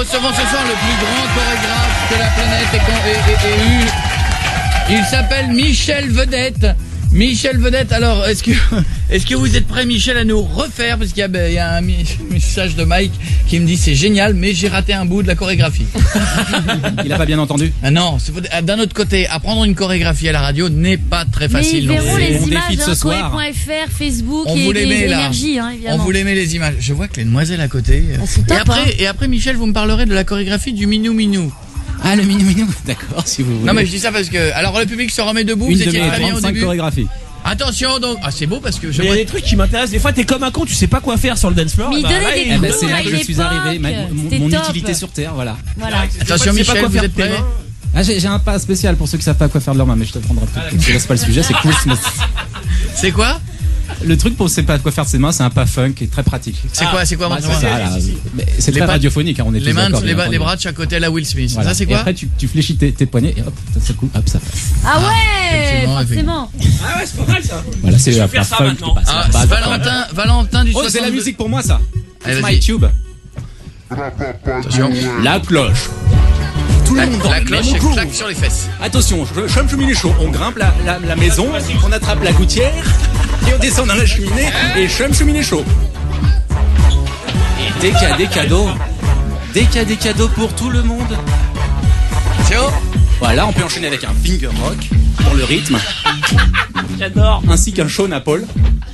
recevons ce soir le plus grand chorégraphe que la planète ait eu. Il s'appelle Michel Vedette. Michel Vedette, alors est-ce que vous êtes prêt, Michel, à nous refaire, parce qu'il y a un message de Mike qui me dit c'est génial, mais j'ai raté un bout de la chorégraphie. Il a pas bien entendu. Ah non, d'un autre côté, apprendre une chorégraphie à la radio n'est pas très facile. Mais ils verront les On images, défile ce soir. Koé.fr, Facebook On et vous les met là. Énergie, On évidemment. vous les met les images. Je vois que les demoiselles à côté. Ah, c'est top, et après, Michel, vous me parlerez de la chorégraphie du Minou Minou. Ah, le minou. D'accord, si vous voulez. Non mais je dis ça parce que alors le public se remet debout. Une Vous de étiez mes très bien au 35 début. chorégraphies. Attention donc. Ah c'est beau parce que je Il y a vois. des trucs qui m'intéressent. Des fois, t'es comme un con, tu sais pas quoi faire sur le dance floor. Mais Et bah, donnez là, des il- Eh ben, cours c'est là à que je suis l'époque. arrivé, C'était mon top. utilité sur Terre, voilà. Voilà. Attention Des fois, tu sais pas Michel, quoi vous faire êtes de tes prêts? mains. Ah, j'ai un pas spécial pour ceux qui savent pas quoi faire de leurs mains, mais je te prendrai plus. Je te laisse pas le sujet, c'est Christmas. C'est quoi? Le truc pour sait pas quoi faire de ses mains, c'est un pas funk et très pratique. C'est quoi? C'est quoi Bah, maintenant? c'est ça, là. Mais c'est Les très pas- radiophonique, hein, on est Les tous mains, d'accord, les bien bras entendu. de chaque côté à la Will Smith. Voilà. Ça c'est Et quoi? après, tu fléchis tes poignets et hop, ça coule, hop, ça passe. Ah ouais, effectivement, forcément. Ah ouais, c'est pas mal ça. Voilà, c'est Je vais un faire pas ça funk maintenant. qui passe. Ah, la base. Valentin du Oh, c'est la 62. musique pour moi, ça. Allez, C'est vas-y. my tube. Attention. La cloche. Tout le monde dans La le cloche même et groove. claque sur les fesses. Attention, chum cheminée chaud. On grimpe la maison, on attrape la gouttière et on descend dans la cheminée et chum cheminée chaud. Et dès qu'il y a des cadeaux pour tout le monde. Attention. Voilà, on peut enchaîner avec un finger rock pour le rythme, J'adore. ainsi qu'un Sean Paul.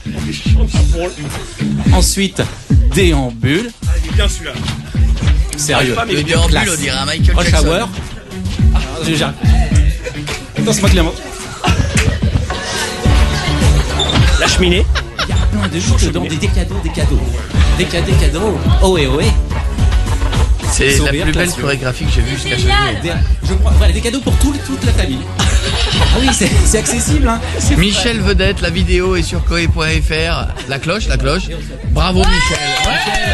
Ensuite, déambule. Ah, il est bien celui-là. Sérieux. Pas, mais Le il est déambule, classe. on dirait un Michael Rush Jackson. Hour. Attends, c'est moi qui l'invente. La cheminée. Il y a plein de choses dedans, des cadeaux. Des cadeaux. Oh et. C'est la Sourire, plus belle classe. chorégraphie que j'ai vue jusqu'à ce jour. Je crois, voilà, des cadeaux pour toute la famille. Ah oui, c'est accessible, hein. Michel Vedette, la vidéo est sur koé.fr. La cloche. Bravo Michel.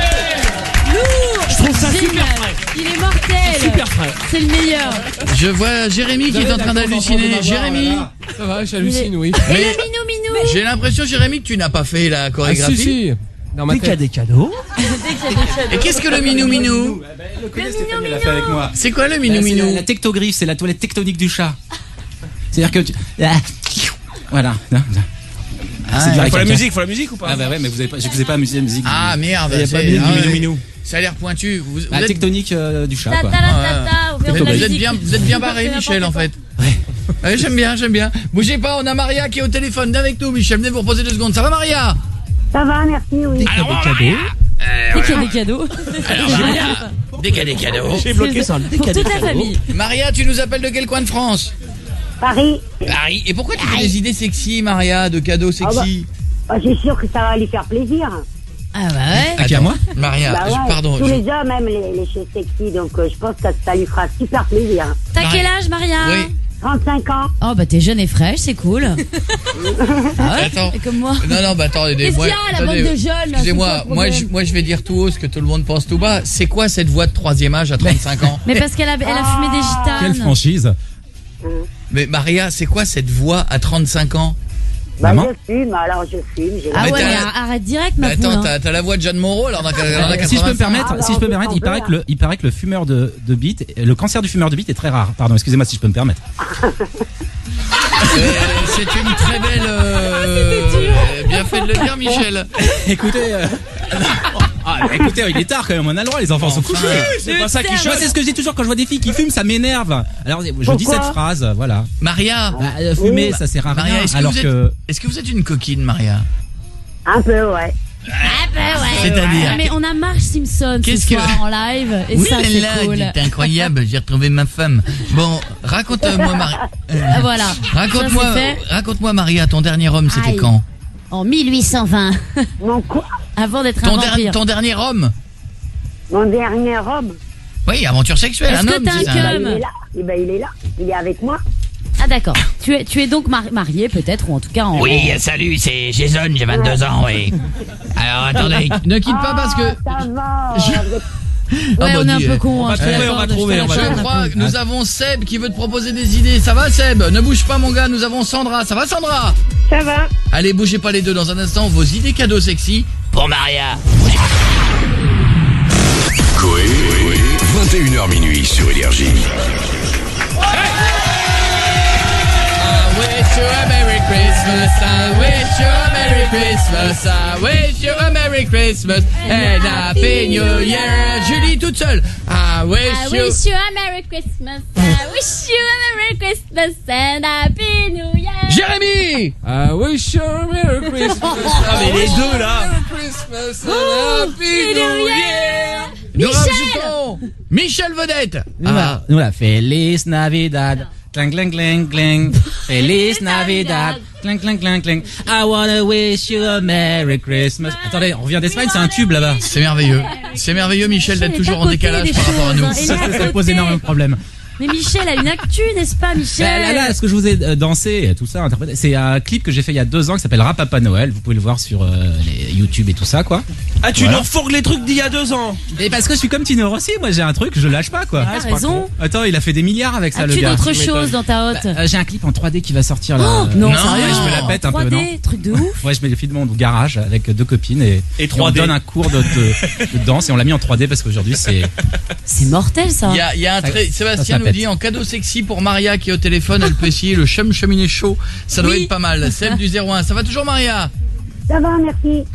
Je trouve ça super Génial. frais. Il est mortel. Super frais. C'est le meilleur. Je vois Jérémy qui est en train d'halluciner. Jérémy, Ça va, j'hallucine, oui. Et Mais- le minou. j'ai l'impression Jérémy que tu n'as pas fait la Ah, chorégraphie. si. Dans ma tête. Des cadeaux. Dès qu'il y a des cadeaux. Et qu'est-ce que le minou minou? Le connais, Stéphanie, elle l'a fait avec moi. C'est quoi le C'est minou minou? la tectogriffe, c'est la toilette tectonique du chat. C'est-à-dire que tu... Voilà. C'est du Faut la caca. musique ou pas? Ah bah ouais, mais je vous ai pas amusé la musique. Ah merde, Il y a pas c'est- de musique ah du ouais. minou. Ça a l'air pointu. Vous La êtes- tectonique du chat, Ta quoi. ta la ta ta. Au Vous de la êtes musique. bien barré, Michel, en fait. Ouais, j'aime bien. Bougez pas, on a Maria qui est au téléphone. Viens avec nous, Michel. Venez vous reposer 2 secondes. Ça va, Maria? Ça va, merci, oui. Dès qu'il y a des cadeaux. Alors, Maria, dès qu'il y a des cadeaux. J'ai bloqué ça. Pour toute la famille. Maria, tu nous appelles de quel coin de France? Paris, Paris. Et pourquoi tu fais des idées sexy, Maria, de cadeaux sexy? j'ai sûr que ça va lui faire plaisir. Ah bah ouais. À qui, à moi? Maria, Bah ouais, pardon. tous les hommes aiment les choses sexy, donc je pense que ça lui fera super plaisir. T'as quel âge, Maria? Oui. 35 ans. Oh bah t'es jeune et fraîche, c'est cool. Ah ouais. Attends. Et comme moi. Non, bah attendez. Qu'est-ce qu'il y a, la bande de jeunes, là, Excusez-moi, c'est quoi le problème moi je vais dire tout haut ce que tout le monde pense tout bas. C'est quoi cette voix de 3e âge à 35 ans? Mais parce qu'elle a fumé des gitanes. Quelle franchise? Mais Maria, c'est quoi cette voix à 35 ans? Bah, Maman je fume, alors je fume. Ah Mais ouais, t'as- mais arrête direct, Mais ma poule. attends, hein. t'as la voix de Jeanne Moreau, alors on a 85. Si je peux me permettre, Ah, il paraît que le fumeur de bite, le cancer du fumeur de bite est très rare. Pardon, excusez-moi si je peux me permettre. C'est une très belle. Bien fait de le dire, Michel. Écoutez, écoutez, il est tard quand même, on a le droit, les enfants sont couchés. C'est pas ça qui Moi, choque. c'est ce que je dis toujours quand je vois des filles qui fument, ça m'énerve. Alors, je dis Pourquoi cette phrase, voilà. Maria, Fumer, ça sert à Maria, rien. est-ce que, Alors vous êtes, que. est-ce que vous êtes une coquine, Maria? Un peu, ouais. Ah bah ouais. C'est-à-dire Ah, mais on a Marge Simpson ce Qu'est-ce que- soir en live. Et Oui, ça, c'est là, cool. c'est incroyable, j'ai retrouvé ma femme. Bon, raconte-moi, Maria. Ah, voilà. Raconte-moi, Ça, c'est fait. raconte-moi, Maria, ton dernier homme, c'était Aïe. quand? En 1820. Mon, quoi Avant d'être un vampire. Ton dernier homme? Mon dernier homme, Oui, aventure sexuelle, Est-ce un que homme, t'as c'est un ça. cœur? il est là. Eh ben, il est là. Il est avec moi. Ah d'accord. Tu es donc marié peut-être, ou en tout cas en... Oui, salut, c'est Jason, j'ai 22 ans, oui. Alors, attendez, ne quitte pas parce que... Ça va. vous êtes- Ouais, bah, on est un dis, peu con. on va hein, je trouver, te on va l'accorde, trouver, je te on va Je l'accorde un crois peu. que nous avons Seb qui veut te proposer des idées. Ça va, Seb? Ne bouge pas, mon gars, nous avons Sandra. Ça va, Sandra? Ça va. Allez, bougez pas les deux dans un instant. Vos idées cadeaux sexy pour Maria. Coé 21h minuit sur Énergie. I wish you a Merry Christmas, I wish you a Merry Christmas, I wish you a Merry Christmas and Happy New Year. Julie toute seule. I wish you a Merry Christmas, I wish you a Merry Christmas and Happy New Year. Jérémy. I wish you a Merry Christmas. Ah mais les deux là. Merry Christmas and Happy New Year. Nous rajoutons Michel Vedette. Nous la Feliz Navidad. Clang, clang, clang, clang. Feliz Navidad. Clang, clang, clang, clang. I wanna wish you a Merry Christmas. Attendez, on revient d'Espagne, c'est un tube là-bas. C'est merveilleux. C'est merveilleux, Michel, d'être toujours en décalage par rapport à nous. Ça pose énormément de problèmes. Mais Michel a une actu, n'est-ce pas, Michel? Là, ce que je vous ai dansé, tout ça, interprété, c'est un clip que j'ai fait il y a 2 ans qui s'appelle Rap Papa Noël. Vous pouvez le voir sur les YouTube et tout ça, quoi. Ah, tu nous refourgues les trucs d'il y a 2 ans. Et parce que je suis comme Tino Rossi, moi j'ai un truc, je lâche pas, quoi. T'as raison. Attends, il a fait des milliards avec ça, le As-tu gars. d'autres choses dans ta hotte? J'ai un clip en 3D qui va sortir là. Oh, non, sérieux? Ouais, je me la pète un peu, 3D, non? truc de ouf. Ouais, je me filme mon garage avec 2 copines et 3D. on donne un cours de danse et on l'a mis en 3D parce qu'aujourd'hui C'est mortel, ça. Il y a un trait, Sébastien ça nous pète. dit en cadeau sexy pour Maria qui est au téléphone, elle peut essayer le chum cheminée chaud. Ça doit Oui. être pas mal. Seb du 01. Ça va toujours, Maria? Ça va, merci.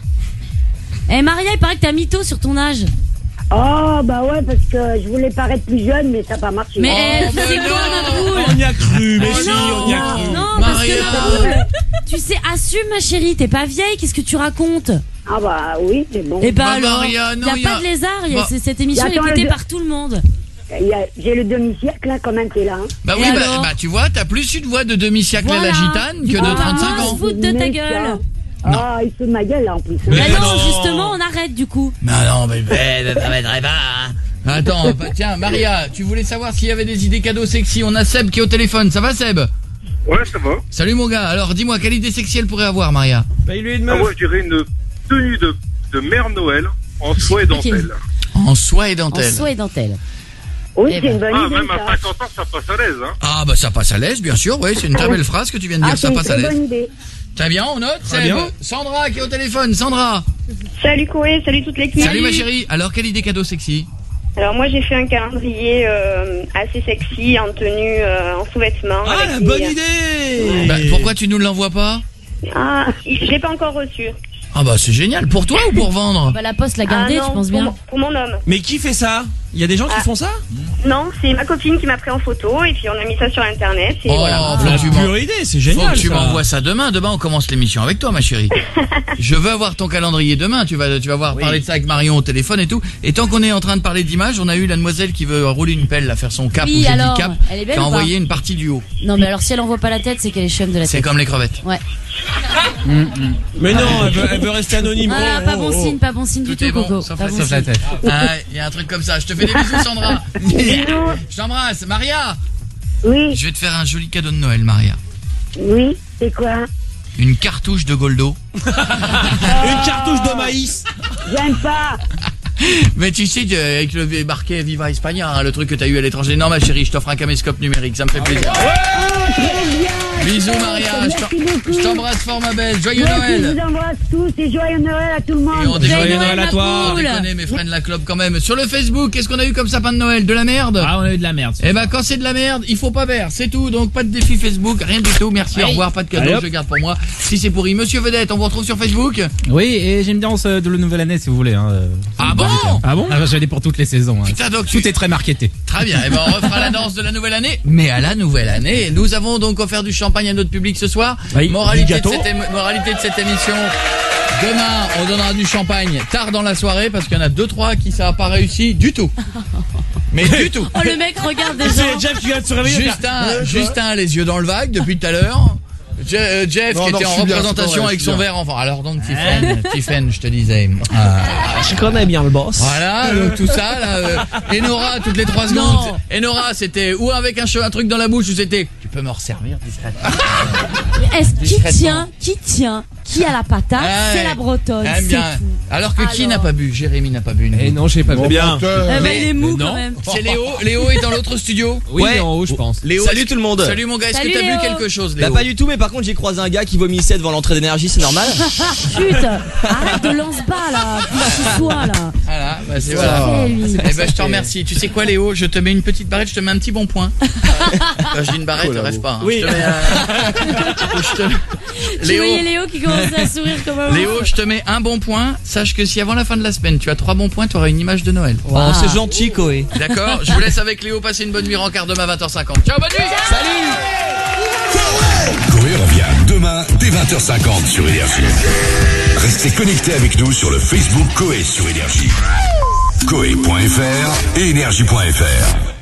Eh, Maria, il paraît que t'as mytho sur ton âge. Oh, bah ouais, parce que je voulais paraître plus jeune, mais ça n'a pas marché. Mais Oh, c'est mais quoi, non. ma poule? On y a cru, mais Oh si, non, on y a cru. non, parce Maria. que tu sais, assume, ma chérie, t'es pas vieille, qu'est-ce que tu racontes? Ah bah oui, c'est bon. Eh ben Bah, alors, Maria, non, y a pas de lézard, Bah, cette émission est Attends, écoutée le- par tout le monde. J'ai le demi-siècle, là, quand même, qui est là. Hein. Bah Et oui, alors bah tu vois, t'as plus une voix de demi-siècle à la gitane que de Ah, 35 on ans. se fout de ta Mais gueule. ça- Ah, il se fout de ma gueule, là, en plus. Bah Mais non, non. justement, on arrête du coup. Non, mais ça m'aiderait pas. Hein. Attends, bah, tiens, Maria, tu voulais savoir s'il y avait des idées cadeaux sexy. On a Seb qui est au téléphone. Ça va, Seb? Ouais, ça va. Salut, mon gars. Alors, dis-moi, quelle idée sexy elle pourrait avoir, Maria? Bah, il lui est une Ah meuf. ouais, je dirais une tenue de Mère Noël en soie et dentelle. En soie et En dentelle. soie et dentelle. Oui, Eh c'est une bonne Ah, idée, même à ça. 50 ans, ça passe à l'aise, hein. Ah, bah ça passe à l'aise, bien sûr. Oui, c'est une très belle phrase que tu viens de dire. Ah, c'est Ça une passe à très l'aise. bonne idée. Très bien, on note. Très Seb. bien. Sandra qui est au téléphone. Sandra. Salut Koé, salut toute l'équipe. Salut, ma chérie. Alors, quelle idée cadeau sexy? Alors moi j'ai fait un calendrier assez sexy en tenue, en sous-vêtements. Ah, avec la des- bonne idée. Bah, pourquoi tu nous l'envoies pas? Ah, je l'ai pas encore reçu. Ah bah c'est génial. Pour toi ou pour vendre? Bah la poste l'a gardé, Ah non, tu penses pour bien? mon- pour mon homme. Mais qui fait ça? Il y a des gens qui Ah. font ça? Non, c'est ma copine qui m'a pris en photo et puis on a mis ça sur internet et Oh, voilà. faut La que tu m'en- pure idée, c'est faut génial. que tu ça. m'envoies ça demain. Demain, on commence l'émission avec toi, ma chérie. Je veux avoir ton calendrier demain. Tu vas voir Oui. parler de ça avec Marion au téléphone et tout. Et tant qu'on est en train de parler d'images, on a eu la demoiselle qui veut rouler une pelle, là, faire son cap Oui, ou j'ai dit alors, cap, elle est qui belle a ou pas envoyé une partie du haut. Non, mais alors si elle envoie pas la tête, c'est qu'elle est chum de la C'est tête. comme les crevettes. Ouais. Mais non, elle veut rester anonyme. Voilà, Oh, pas oh, bon oh. signe, pas bon signe Tout du est tout, bon, Coco. sauf Pas la- bon sauf la signe. tête. Ah, il y a un truc comme ça. Je te fais des bisous, Sandra. Je t'embrasse. Maria, Oui, je vais te faire un joli cadeau de Noël, Maria. oui, c'est quoi? Une cartouche de Goldo. Une cartouche de maïs. J'aime pas. Mais tu sais, avec le marqué Viva España, hein, le truc que t'as eu à l'étranger. Non, ma chérie, je t'offre un caméscope numérique, ça me fait plaisir. Oh, très bien. Bisous, Maria. Merci beaucoup. Je t'embrasse fort, ma belle. Joyeux Moi aussi, je Noël. vous embrasse tous et joyeux Noël à tout le Et on monde. déconne, Noël, à ma toi. on poule. déconne, mes frères de la club quand même. Sur le Facebook, qu'est-ce qu'on a eu comme sapin de Noël? De la merde? Ah, on a eu de la merde. Eh ben, quand c'est de la merde, il faut pas faire, c'est tout. Donc, pas de défi Facebook, rien du tout. Merci, au revoir, pas de cadeau, Allez, hop. je garde pour moi. Si c'est pourri. Monsieur Vedette, on vous retrouve sur Facebook? Oui, et j'ai une danse de la nouvelle année si vous voulez. Hein. Ah bon? Ah bon? Ah, j'en ai pour toutes les saisons. Hein. Putain, donc Tout est très marketé. Très bien, et ben on refera la danse de la nouvelle année, mais à la nouvelle année. Nous avons donc offert du champagne à notre public ce soir. Oui, Moralité, du gâteau. moralité de cette émission. Demain, on donnera du champagne tard dans la soirée parce qu'il y en a 2-3 qui ça n'a pas réussi du tout. Mais du tout. Oh, le mec regarde Tu sais, déjà. il y a Jeff qui vient de se réveiller. Justin, les yeux dans le vague depuis tout à l'heure. Jeff Non, qui non, était en je suis bien, représentation c'est pas vrai, avec je son suis verre enfant. Alors donc Tiffen, je te disais. Je connais bien le boss. Voilà, donc tout ça là. Enora toutes les 3 secondes. Non. Enora c'était ou avec un truc dans la bouche ou c'était. Tu peux me resservir discrètement. Est-ce qui Discrètement. tient qui a la patate, Ah, c'est la bretonne. Ah, C'est bien. tout. Alors que qui Alors. n'a pas bu? Jérémy n'a pas bu. Eh non, j'ai pas bu. Bien. Eh ben, il est mou non. quand même. C'est Léo. Léo est dans l'autre studio. Oui, Ouais. il est en haut, je pense. Léo, Salut tout le monde. Salut mon gars, est-ce que Salut, t'as bu Léo. quelque chose, Bah Léo? pas du tout, mais par contre j'ai croisé un gars qui vomissait devant l'entrée d'énergie, c'est normal. Chut, arrête de lance-bas là, chez soi là. Voilà, bah c'est C'est voilà. lui. Eh ben je te remercie. Tu sais quoi Léo, je te mets une petite barrette, je te mets un petit bon point. Quand je dis une barrette, rêve pas. Hein. Oui. Je te mets Je voyais Léo qui commençait à sourire comme un Léo, je te mets un bon point. Sache que si avant la fin de la semaine tu as 3 bons points, tu auras une image de Noël. Oh, c'est gentil, Koé. D'accord. Je vous laisse avec Léo. Passer une bonne nuit. Rencard demain 20h50. Ciao, bonne nuit. Salut. Coé revient demain dès 20h50 sur Énergie. Restez connectés avec nous sur le Facebook Coé sur Énergie. Coé.fr et Énergie.fr.